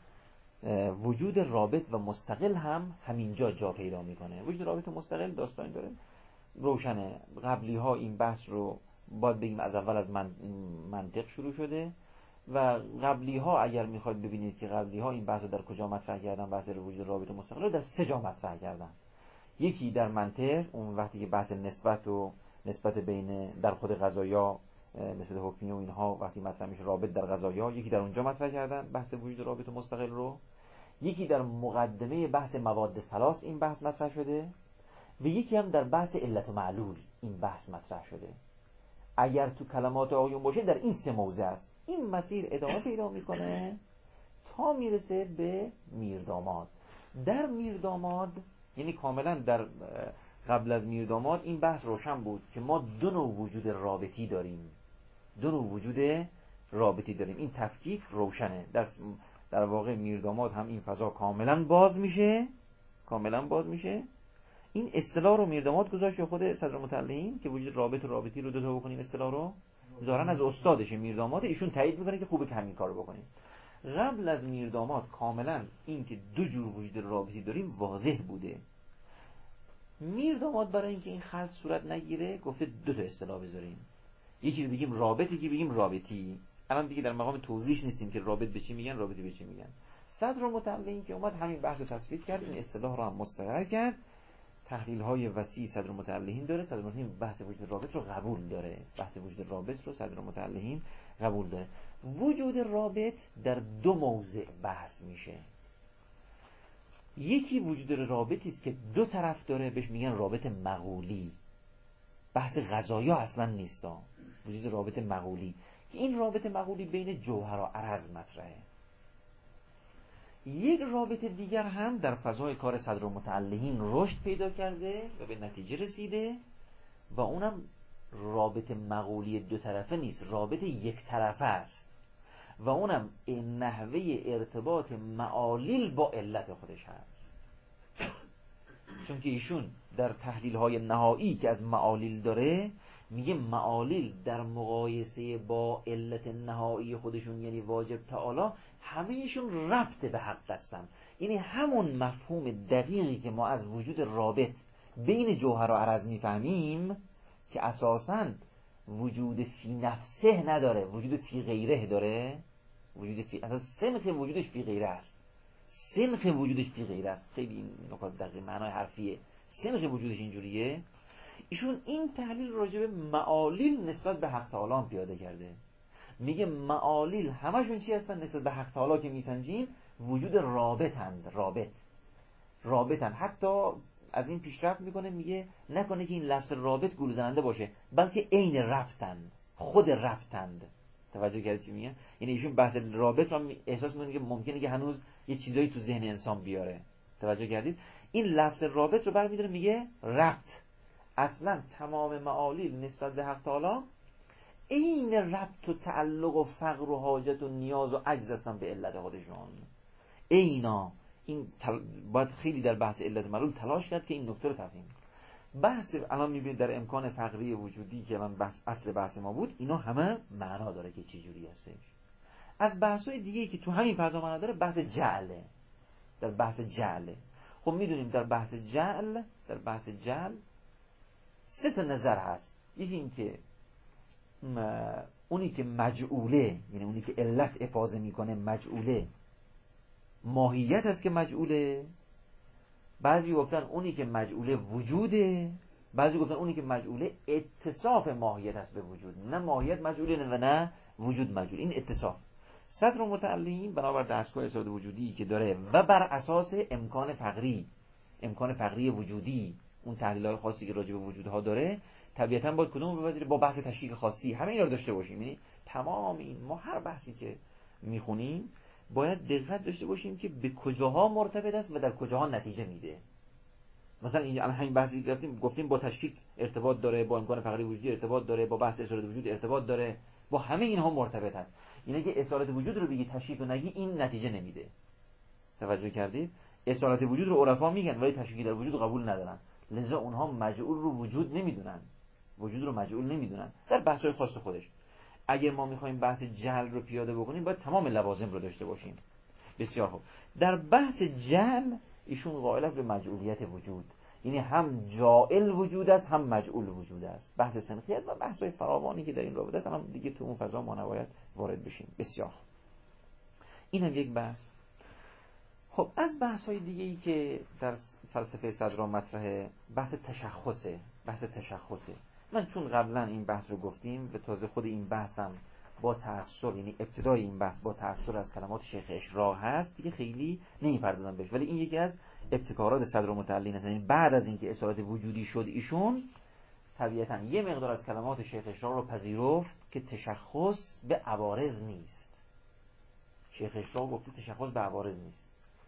وجود رابط و مستقل هم همینجا جا پیدا میکنه. وجود رابط و مستقل داستان داره روشنه. قبلی ها این بحث رو باید بگیم از اول از من منطق شروع شده و قبلی ها اگر میخواید ببینید که قبلی ها این بحث رو در کجا مطرح کردن، بحث وجود رابط و مستقل رو در سه جا مطرح کردن. یکی در منطق، اون وقتی که بحث نسبت و نسبت بین در خود قضایا، نسبت حکمی و اینها وقتی مطرح میشه، رابط در قضایا، یکی در اونجا مطرح کردن بحث وجود رابط و مستقل رو. یکی در مقدمه بحث مواد ثلاث این بحث مطرح شده و یکی هم در بحث علت و معلول این بحث مطرح شده. اگر تو کلمات آقایون باشه در این سه موضع است. این مسیر ادامه پیدا میکنه تا میرسه به میرداماد. در میرداماد یعنی کاملا در قبل از میرداماد این بحث روشن بود که ما دو نوع وجود رابطی داریم، دو نوع وجود رابطی داریم. این تفکیک روشنه. در در واقع میرداماد هم این فضا کاملا باز میشه، کاملا باز میشه. این اصطلاح رو میرداماد گذاشت خود صدرالمتعلقین که وجود رابط و رابطی رو دو تا بکنیم. اصطلاح رو ظاهرا از استادش میرداماد، ایشون تایید میکنه که خوبه که همین کارو بکنیم. قبل از میرداماد کاملا این که دو جور وجود رابطی داریم واضح بوده. میرداماد برای اینکه این خلط صورت نگیره گفته دو تا اصطلاح بذاریم، یکی رو بگیم رابطی، یکی بگیم رابطی. الان دیگه در مقام توضیح نیستیم که رابط به چی میگن، رابطی به چی میگن. صدرالمتعلقین که اومد همین بحث رو تثبیت کرد، این اصطلاح رو هم مستقر کرد. تحلیل های وسیع صدرالمتعلقین داره. صدرالمتعلقین بحث وجود رابط رو قبول داره، بحث وجود رابط رو صدرالمتعلقین قبول داره. وجود رابط در دو موضع بحث میشه. یکی وجود رابطی است که دو طرف داره، بهش میگن رابط مقولی. بحث قضایا اصلا نیستا، وجود رابط مقولی که این رابط مقولی بین جوهر و عرض مطرحه. یک رابط دیگر هم در فضای کار صدرالمتعلقین رشد پیدا کرده و به نتیجه رسیده و اونم رابط مقولی دو طرفه نیست، رابط یک طرفه است و اونم نحوه ارتباط معالیل با علت خودش هست. چون که ایشون در تحلیل های نهایی که از معالیل داره میگه معالیل در مقایسه با علت نهایی خودشون یعنی واجب تعالی همهشون ربط به حق هستن. یعنی همون مفهوم دقیقی که ما از وجود رابط بین جوهر و عرض میفهمیم که اساساً وجود فی نفسه نداره، وجود فی غیره داره. وجود فی اساس سنخ وجودش فی غیره است، سنخ وجودش فی غیره است. خیلی این نکات دقیق معنای حرفیه. سنخ وجودش اینجوریه. ایشون این تحلیل راجع به معالیل نسبت به حق تعالی پیاده کرده. میگه معالیل همشون چی هستن نسبت به حق تعالی که میسنجیم؟ وجود رابطند، رابط رابطند. حتی از این پیشرفت میکنه، میگه نکنه که این لفظ رابط گول زننده باشه، بلکه عین ربطند، خود ربطند. توجه کردید چی میگه؟ یعنی ایشون بحث رابط رو احساس میکنه که ممکنه که هنوز یه چیزایی تو ذهن انسان بیاره. توجه کردید؟ این لفظ رابط رو برمی‌داره میگه ربط. اصلا تمام معالیل نسبت به حق تعالی این ربط و تعلق و فقر و حاجت و نیاز و عجز هستن به علت خودشون. اینا این تل... باید خیلی در بحث علت معلول تلاش کرد که این نکته رو تفهیم. بحث الان میبینید در امکان فقری وجودی که الان بحث اصل بحث ما بود، اینا همه معنا داره که چه جوری هستش. از بحث‌های دیگه که تو همین فضا معنا داره بحث جعله. در بحث جعله خب میدونیم در بحث جعل در بحث جعل سه تا نظر هست. یکی این که اونی که مجعوله، یعنی اونی که علت افاضه میکنه مجعوله، ماهیت هست که مجعوله. بعضی گفتن اونی که مجعوله وجوده، بعضی گفتن اونی که مجعوله اتصاف ماهیت هست به وجود. نه ماهیت مجعوله و نه وجود مجعول. این اتصاف. صدر متعلیم بنابر دستگاه اسناد وجودی که داره و بر اساس امکان فقری، امکان فقری وجودی، اون تحلیل‌های خاصی که راجع به وجودها داره، طبیعتاً باید کدوم رو بپذیره؟ با بحث تشکیک خاصی همه اینا رو داشته باشیم. یعنی تمام این ما هر بحثی که میخونیم باید دقت داشته باشیم که به کجاها مرتبط است و در کجاها نتیجه میده. مثلا این همین بحثی که گفتیم گفتیم با تشکیک ارتباط داره، با امکان فقری وجودی ارتباط داره، با بحث اصالت وجود ارتباط داره، با همه اینها مرتبط است. اینه که اصالت وجود رو بگی تشکیک رو نگی این نتیجه نمیده. توجه کردید؟ اصالت وجود رو عرفا میگن ولی تشکیک در وجود قبول ندارن. لذا اونها مجعول رو وجود نمیدونن. وجود رو مجعول نمیدونن در بحث‌های خاص خودش. اگه ما میخوایم بحث جعل رو پیاده بکنیم باید تمام لوازم رو داشته باشیم. بسیار خوب. در بحث جعل ایشون قائل است به مجعولیت وجود. یعنی هم جاعل وجود است هم مجعول وجود است. بحث سنخیت و بحث‌های فراوانی که در این رابطه است، هم دیگه تو اون فضا ما نباید وارد بشیم. بسیار. این هم یک بحث. خب از بحث‌های دیگه‌ای که در فلسفه صدرا مطرحه، بحث تشخصه. بحث تشخصه. من چون قبلا این بحث رو گفتیم و تازه خود این بحثم با تأثر، یعنی ابتدای این بحث با تأثر از کلمات شیخ اشراق هست، دیگه خیلی نمی‌پردازم بهش، ولی این یکی از ابتکارات صدر متعلین است. یعنی بعد از اینکه اصالت وجودی شد ایشون طبیعتاً یه مقدار از کلمات شیخ اشراق رو پذیرفت که تشخص به عوارض نیست. شیخ اشراق گفت تشخص به عوارض نیست.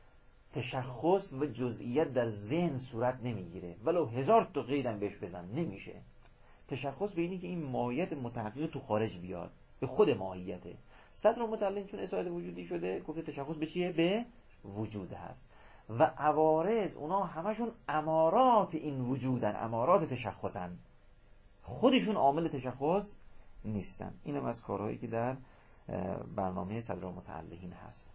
تشخص و جزئیات در ذهن صورت نمیگیره، ولو هزار تا قیدم بهش بزن نمیشه. تشخص به اینی که این ماهیت متحقق تو خارج بیاد، به خود ماهیته. صدر متعلم چون اصالت وجودی شده گفته تشخص به چیه؟ به وجود هست. و عوارض اونا همشون امارات این وجودن، امارات تشخصن، خودشون عامل تشخص نیستن. اینم از کارهایی که در برنامه صدر متعلقین هست.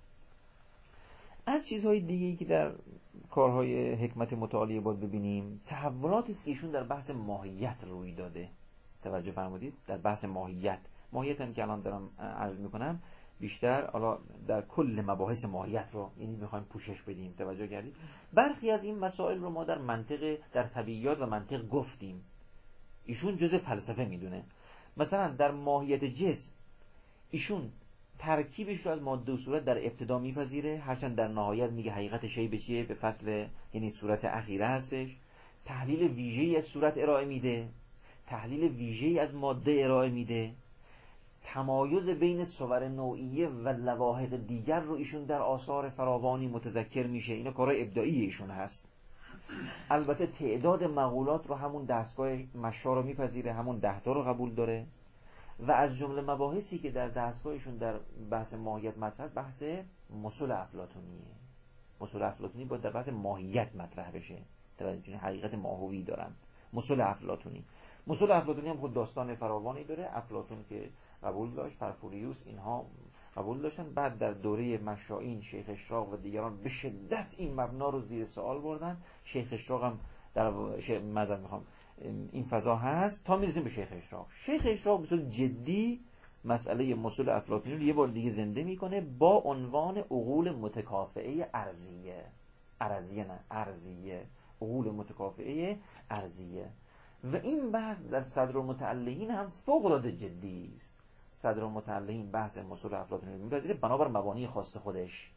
از چیزهای دیگه‌ای که در کارهای حکمت متعالیه باید ببینیم، تحولاتی است که ایشون در بحث ماهیت روی داده. توجه فرمودید؟ در بحث ماهیت ماهیت هم که الان دارم عرض میکنم بیشتر حالا در کل مباحث ماهیت رو یعنی میخوایم پوشش بدیم. توجه کردید؟ برخی از این مسائل رو ما در منطق در طبیعیات و منطق گفتیم، ایشون جزء فلسفه میدونه. مثلا در ماهیت جسم ایشون ترکیبش رو از ماده و صورت در ابتدا میپذیره، هرچند در نهایت میگه حقیقت شی به چیه؟ به فصل یعنی صورت اخیره هستش. تحلیل ویژه‌ای از صورت ارائه میده، تحلیل ویژه‌ای از ماده ارائه میده. تمایز بین صور نوعیه و لواحق دیگر رو ایشون در آثار فراوانی متذکر میشه. اینا کارهای ابداعی ایشون هست. البته تعداد مقولات رو همون دستگاه مشا رو میپذیره، همون ده تا رو قبول داره. و از جمله مباحثی که در دستگاهشون در بحث ماهیت مطرح است بحث مصول افلاطونیه. مصول افلاطونی باید در بحث ماهیت مطرح بشه. توجه حقیقت ماهوی دارن. مصول افلاطونی مصول افلاطونی هم خود داستان فراوانی داره. افلاطون که قبول داشت، پرفوریوس، اینها قبول داشتن. بعد در دوره مشائین شیخ اشراق و دیگران به شدت این مبنا رو زیر سوال بردن. شیخ اشراق هم در مذهب میخوام این فضا هست تا میرسیم به شیخ اشراق. شیخ اشراق به صورت جدی مسئله مصول افلاطونی رو یه بار دیگه زنده میکنه با عنوان عقول متکافئه ارضیه. ارضیه نه ارضیه، عقول متکافئه ارضیه. و این بحث در صدرالمتعلقین هم فوق العاده جدی است. صدرالمتعلقین بحث مصول افلاطونی رو میپذیره بنابر مبانی خاص خودش،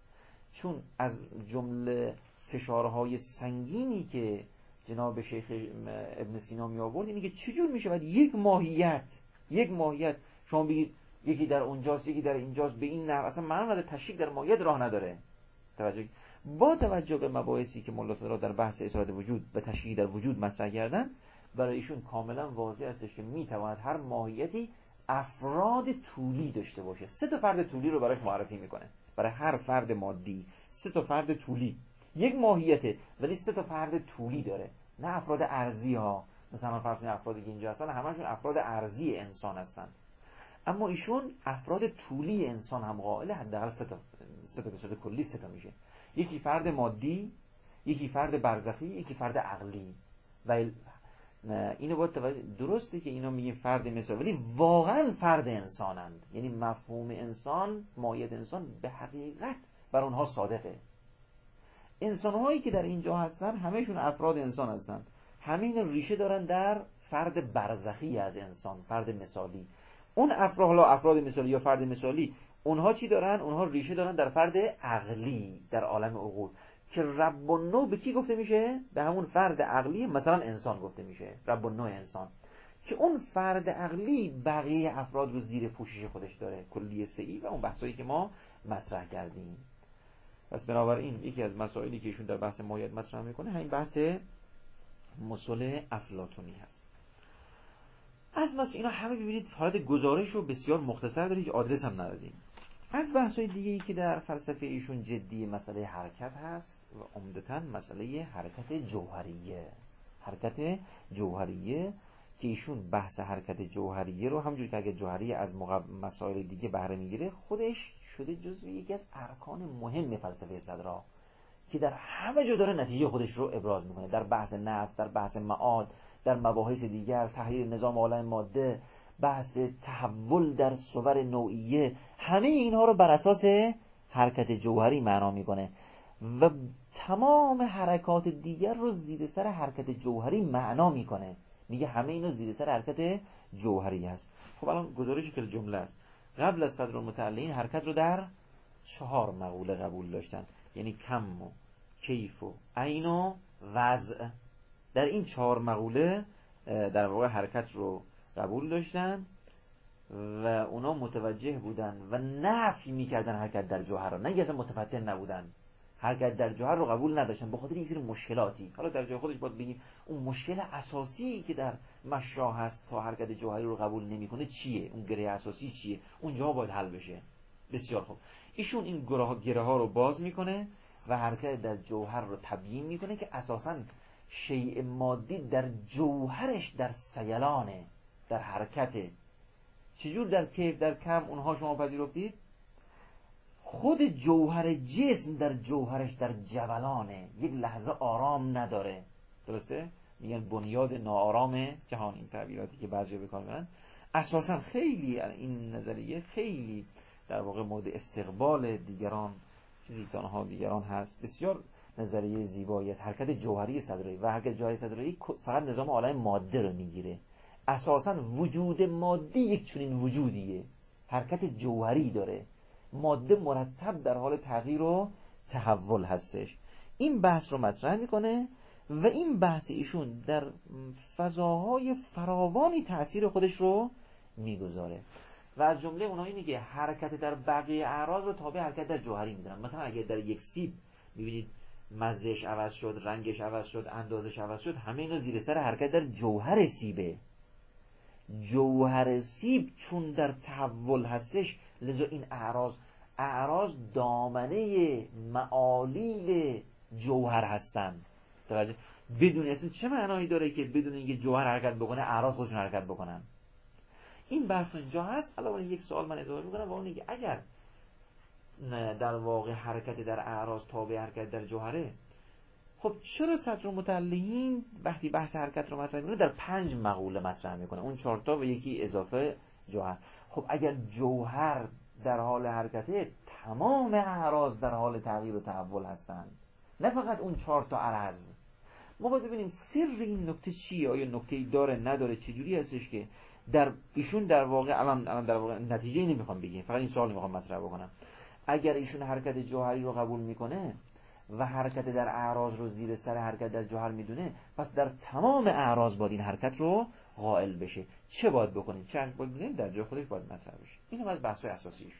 چون از جمله فشارهای سنگینی که جناب شیخ ابن سینا می آورد اینه که چجور میشه باید یک ماهیت یک ماهیت شما بگید یکی در اونجاست یکی در اینجاست به این نحو، اصلا معنا نداره، تشریک در ماهیت راه نداره. توجه با توجه به مباحثی که ملا صدرا در بحث اصالت وجود و تشریک در وجود مطرح کردن، برای ایشون کاملا واضح استش که میتواند هر ماهیتی افراد طولی داشته باشه. سه تا فرد طولی رو براش معرفی میکنه. برای هر فرد مادی سه تا فرد طولی، یک ماهیته ولی سه تا فرد طولی داره، نه افراد ارضی ها. مثلا فرض کنید افرادی که اینجا هستن همشون افراد ارضی انسان هستن، اما ایشون افراد طولی انسان هم قائل حداقل سه تا سه تا به صورت کلی سه تا میشه. یکی فرد مادی، یکی فرد برزخی، یکی فرد عقلی. و اینو باید توجه، درسته که اینا میگیم فرد مثال ولی واقعا فرد انسانند، یعنی مفهوم انسان، ماهیت انسان به حقیقت بر اونها صادقه. انسان‌هایی که در اینجا هستن همه‌شون افراد انسان هستن، همین ریشه دارن در فرد برزخی از انسان، فرد مثالی. اون افراد افراد مثالی یا فرد مثالی اونها چی دارن؟ اونها ریشه دارن در فرد عقلی در عالم عقول که رب النوع به کی گفته میشه؟ به همون فرد عقلی مثلا انسان گفته میشه، رب النوع انسان، که اون فرد عقلی بقیه افراد رو زیر پوشش خودش داره، کلیه سه‌ای و اون بحثایی که ما مطرح کردیم. پس بنابراین یکی از مسائلی که ایشون در بحث ماهیت مطرح میکنه همین بحث مصول افلاطونی هست. از مثلا اینا همه ببینید حالت گزارش رو بسیار مختصر داره، که آدرس هم ندادیم. از بحث‌های دیگه‌ای که در فلسفه ایشون جدی مسئله حرکت هست و عمدتاً مسئله حرکت جوهریه. حرکت جوهریه که ایشون بحث حرکت جوهریه رو همونجوری که اگه جوهریه از مسائل دیگه بهره میگیره، خودش شده جزو یکی از ارکان مهم فلسفه صدرا که در همه جا داره نتیجه خودش رو ابراز میکنه، در بحث نفس، در بحث معاد، در مباحث دیگر، تحلیل نظام عالم ماده، بحث تحول در صور نوعیه، همه اینها رو بر اساس حرکت جوهری معنا میکنه و تمام حرکات دیگر رو زیر سر حرکت جوهری معنا میکنه، میگه همه اینا زیر سر حرکت جوهری هست. خب الان گزارش کل جمله است. قبل از صدرالمتعلقین حرکت رو در چهار مقوله قبول داشتن، یعنی کم و کیف و عین و وضع. در این چهار مقوله در واقع حرکت رو قبول داشتن و اونا متوجه بودن و نفی میکردن حرکت در جوهر رو، نه اصلا متفتن نبودن، حرکت در جوهر رو قبول نداشتن به خاطر این سری مشکلاتی. حالا در جای خودش باید بگیم اون مشکل اساسی که در مشا هست تا حرکت جوهری رو قبول نمیکنه چیه، اون گره اساسی چیه، اونجا باید حل بشه. بسیار خوب، ایشون این گره ها رو باز میکنه و حرکت در جوهر رو تبیین میکنه که اساساً شیء مادی در جوهرش در سیلانه، در حرکته. چجور در کیف در کم اونها شما پذیرفتید؟ خود جوهر جسم در جوهرش در جولانه، یک لحظه آرام نداره. درسته؟ میگن بنیاد ناآرام جهان، این تعبیراتی که بعضی به کار میبرن اساسا خیلی این نظریه خیلی در واقع مورد استقبال دیگران، فیزیکدان ها دیگران هست. بسیار نظریه زیبایی است. حرکت جوهری صدرایی و حرکت جوهری صدرایی فقط نظام عالم ماده رو میگیره. اساسا وجود مادی یک چنین وجودیه، حرکت جوهری داره، ماده مرتب در حال تغییر و تحول هستش. این بحث رو مطرح میکنه و این بحث ایشون در فضاهای فراوانی تأثیر خودش رو میگذاره و از جمله اونها اینه که حرکت در بقیه اعراض رو تابع حرکت در جوهری میدونن. مثلا اگه در یک سیب میبینید مزهش عوض شد، رنگش عوض شد، اندازش عوض شد، همه اینا زیر سر حرکت در جوهر سیبه. جوهر سیب چون در تحول هستش، لذا این اعراض اعراض دامنه معالیل جوهر هستن. توجه بدون اصلا چه معنایی داره که بدون اینکه جوهر حرکت بکنه اعراض خودشون حرکت بکنن؟ این بحث اینجا هست. علاوه یک سوال من اضافه میکنم و اون که اگر در واقع حرکت در اعراض تابع حرکت در جوهره، خب چرا صدرالمتعلقین وقتی بحث حرکت رو مطرح میکنه در پنج مقوله مطرح میکنه، اون چهار تا و یکی اضافه جوهر؟ خب اگر جوهر در حال حرکته، تمام اعراض در حال تغییر و تحول هستند، نه فقط اون چهار تا عرض. ما باید ببینیم سر این نکته چیه، آیا نکته‌ای داره نداره، چجوری هستش که در ایشون در واقع الان الان در واقع نتیجه نمیخوام بگیم، فقط این سوال میخوام مطرح بکنم. اگر ایشون حرکت جوهری رو قبول میکنه و حرکت در اعراض رو زیر سر حرکت در جوهر میدونه، پس در تمام اعراض باید این حرکت رو قائل بشه. چه باید بکنیم؟ چه باید بکنیم؟ در جای خودش باید مطرح بشه. اینم از بحث‌های اساسیش.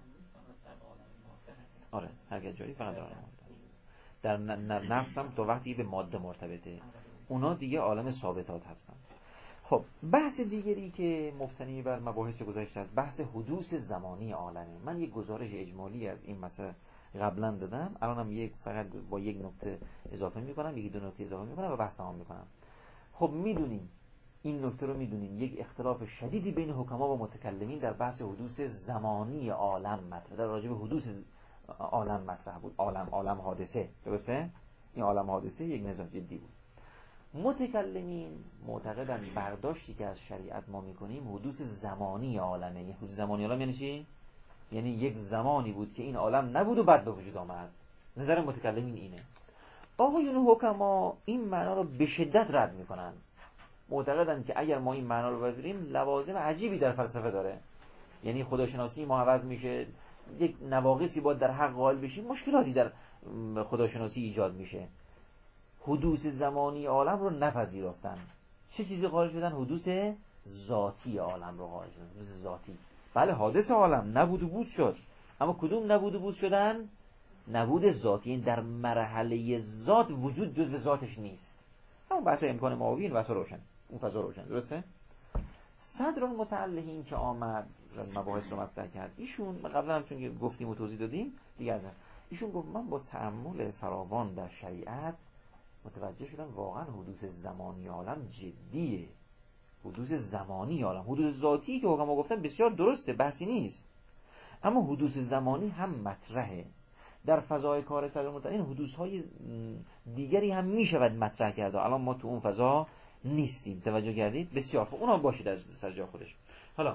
آره، حرکت جوهری فقط در عالم ماده. در نفس هم تا وقتی به ماده مرتبطه، اونا دیگه عالم ثابتات هستن. خب بحث دیگری که مبتنی بر مباحث گذشته است، بحث حدوث زمانی عالمه. من یک گزارش اجمالی از این مسئله قبلا دادم، الانم یک فقط با یک نکته اضافه میکنم، یکی دو نکته اضافه میکنم و بحث تمام میکنم. خب میدونیم این نکته رو میدونیم، یک اختلاف شدیدی بین حکما و متکلمین در بحث حدوث زمانی عالم مطرح، در راجع به حدوث عالم مطرح بود. عالم عالم حادثه، درسته؟ این عالم حادثه یک نزاع جدی بود. متکلمین معتقدند برداشتی که از شریعت ما میکنیم حدوث زمانی عالمه. این حدوث زمانی عالم یعنی چی؟ یعنی یک زمانی بود که این عالم نبود و بعد به وجود آمد. نظر متکلمین اینه. آقایون حکما این معنا رو به شدت رد میکنن. معتقدند که اگر ما این معنا رو بپذیریم لوازم عجیبی در فلسفه داره. یعنی خداشناسی ما عوض میشه، یک نواقصی باید در حق قائل بشیم، مشکلاتی در خداشناسی ایجاد میشه. حدوث زمانی عالم رو نپذیرفتن. چه چیزی قائل شدن؟ حدوث ذاتی عالم رو قائل شدن. حدوث ذاتی. بله حادث عالم نبود و بود شد، اما کدوم نبود و بود شدن؟ نبود ذاتی. این در مرحله ذات وجود جزء ذاتش نیست. همون بحث امکان معاوی، این بحث روشن، اون فضا روشن، درسته؟ صدرالمتعلقین که آمد و مباحث رو مطرح کرد، ایشون قبلا هم چون که گفتیم و توضیح دادیم دیگه، ایشون گفت من با تأمل فراوان در شریعت متوجه شدم واقعا حدوث زمانی عالم جدیه. حدوث زمانی عالم، حدوث ذاتی که حکما گفتن بسیار درسته، بحثی نیست، اما حدوث زمانی هم مطرحه. در فضای کار صدرالمتعلقین حدوث‌های دیگری هم میشود مطرح کرد. الان ما تو اون فضا نیستیم. توجه کردید؟ بسیار خوب، اونها باشه در سر جای خودش. حالا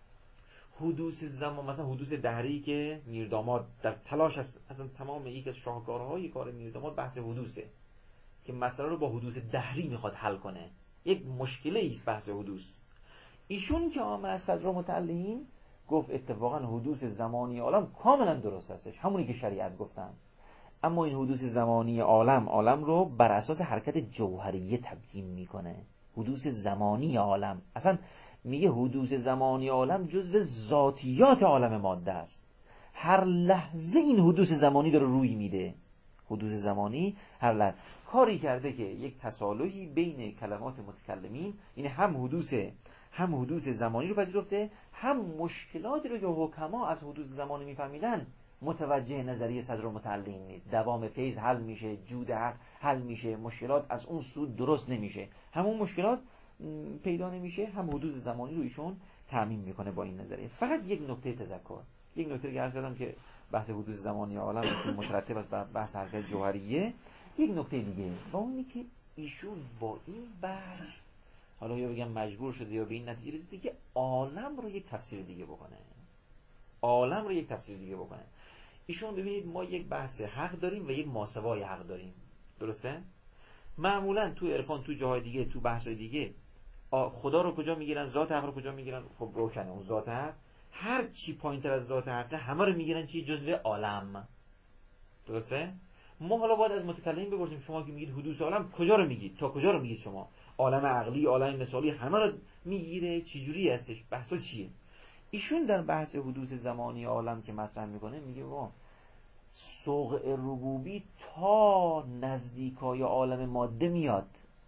حدوث زمان، مثلا حدوث دهری که میرداماد در تلاش است، اصلا تمام یک از شاهکارهای کار میرداماد بحث حدوثه که مسئله رو با حدوث دهری میخواد حل کنه. یک مشکلی است بحث حدوث. ایشون که آمد صدرالمتعلقین گفت اتفاقا حدوث زمانی عالم کاملا درست هستش، همونی که شریعت گفتن، اما این حدوث زمانی عالم عالم رو بر اساس حرکت جوهریه تبیین میکنه. حدوث زمانی عالم اصلا میگه حدوث زمانی عالم جزو ذاتیات عالم ماده است. هر لحظه این حدوث زمانی داره روی میده. حدوث زمانی هر لحظه کاری کرده که یک تصالحی بین کلمات متکلمین، یعنی هم حدوث هم حدوث زمانی رو پذیرفته، هم مشکلاتی رو که حکما از حدوث زمانی میفهمیدن متوجه نظریه صدرالمتعلقین نیست. دوام فیض حل میشه، جود حق حل میشه، مشکلات از اون سو درست نمیشه، همون مشکلات پیدا نمیشه، هم حدوث زمانی رو ایشون تعمیم میکنه با این نظریه. فقط یک نکته تذکر، یک نکته که عرض کردم که بحث حدوث زمانی عالم مترتب است بر بحث حرکت جوهریه. یک نکته دیگه و اونی که ایشون با این بحث حالا یا بگم مجبور شده یا به این نتیجه رسیده که عالم رو یک تفسیر دیگه بکنه. عالم رو یک تفسیر دیگه بکنه. ایشون ببینید ما یک بحث حق داریم و یک ماسوای حق داریم، درسته؟ معمولا تو عرفان، تو جاهای دیگه، تو بحث‌های دیگه خدا رو کجا میگیرن، ذات حق رو کجا میگیرن؟ خب روشنه اون ذات حق، هر چی پایین‌تر از ذات حق همه رو میگیرن چی؟ جزء عالم، درسته؟ ما حالا باید از متکلمین بپرسیم شما که میگید حدوث عالم کجا رو میگید؟ تا کجا رو میگید شما؟ عالم عقلی، عالم مثالی همه رو میگیره؟ چه جوری هستش؟ بحثا چیه؟ ایشون در بحث حدوث زمانی عالم که مطرح میکنه میگه وا سوق ربوبی تا نزدیکای عالم ماده میاد،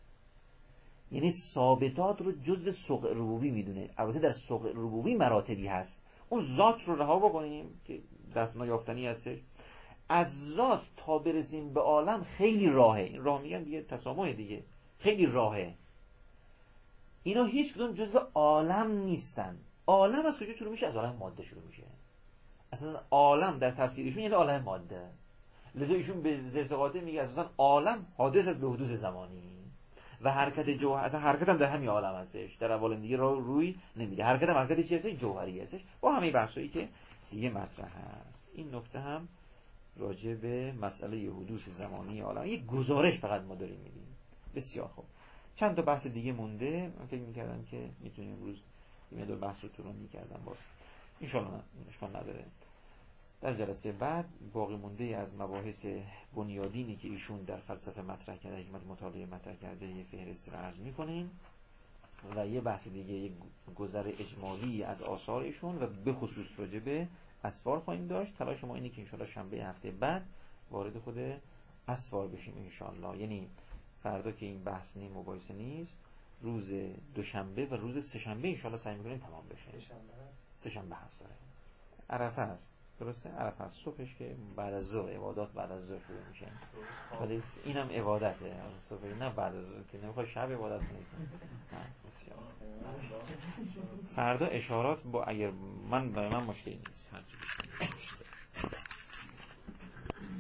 یعنی ثابتات رو جزء سوق ربوبی میدونه. البته در سوق ربوبی مراتبی هست، اون ذات رو رها بکنیم که دست نیافتنی هستش. از ذات تا برسیم به عالم خیلی راهه. این راه میگن دیگه تسامح دیگه، خیلی راهه. اینا هیچ کدوم جزء عالم نیستن. عالم از کجا شروع میشه؟ از عالم ماده شروع میشه. اصلا عالم در تفسیرشون یعنی عالم ماده. لذا ایشون به زرس قاطع میگه اساسا عالم حادث از به حدوث زمانی و حرکت جوهر، اصلا حرکت هم در همین عالم هستش، در عوالم دیگه را روی نمیده. حرکت هم حرکت چی هستش؟ جوهری هستش، با همه بحثایی که دیگه مطرح هست. این نکته هم راجع به مسئله حدوث زمانی عالم یک گزارش فقط ما داریم میدیم. بسیار خوب. چند تا بحث دیگه مونده. من فکر می‌کردم که میتونیم امروز این مقدار بحث رو طولانی کردم، باز ان شاءالله اشکال نداره. در جلسه بعد باقی مونده از مباحث بنیادینی که ایشون در فلسفه مطرح کرده، حکمت مطالعه مطرح کرده، یه فهرست رو عرض می‌کنیم و یه بحث دیگه، یک گذر اجمالی از آثار ایشون و به خصوص راجع به اسفار خواهیم داشت. تلاش ما اینه که ان شاءالله شنبه هفته بعد وارد خود اسفار بشیم ان شاءالله. یعنی فردا که این بحث نیم مباحثه نیست، روز دوشنبه و روز سه‌شنبه ان شاءالله سعی می‌کنیم تمام بشه. سه‌شنبه سه‌شنبه هست داره. عرفه است. درسته؟ عرفه است. صبحش که بعد از ظهر، عبادات بعد از ظهر شروع میشه. ولی اینم عبادته. صبح نه بعد از ظهر، که نمیخواد شب عبادت کنید. فردا اشارات با اگر من برای من مشکلی نیست.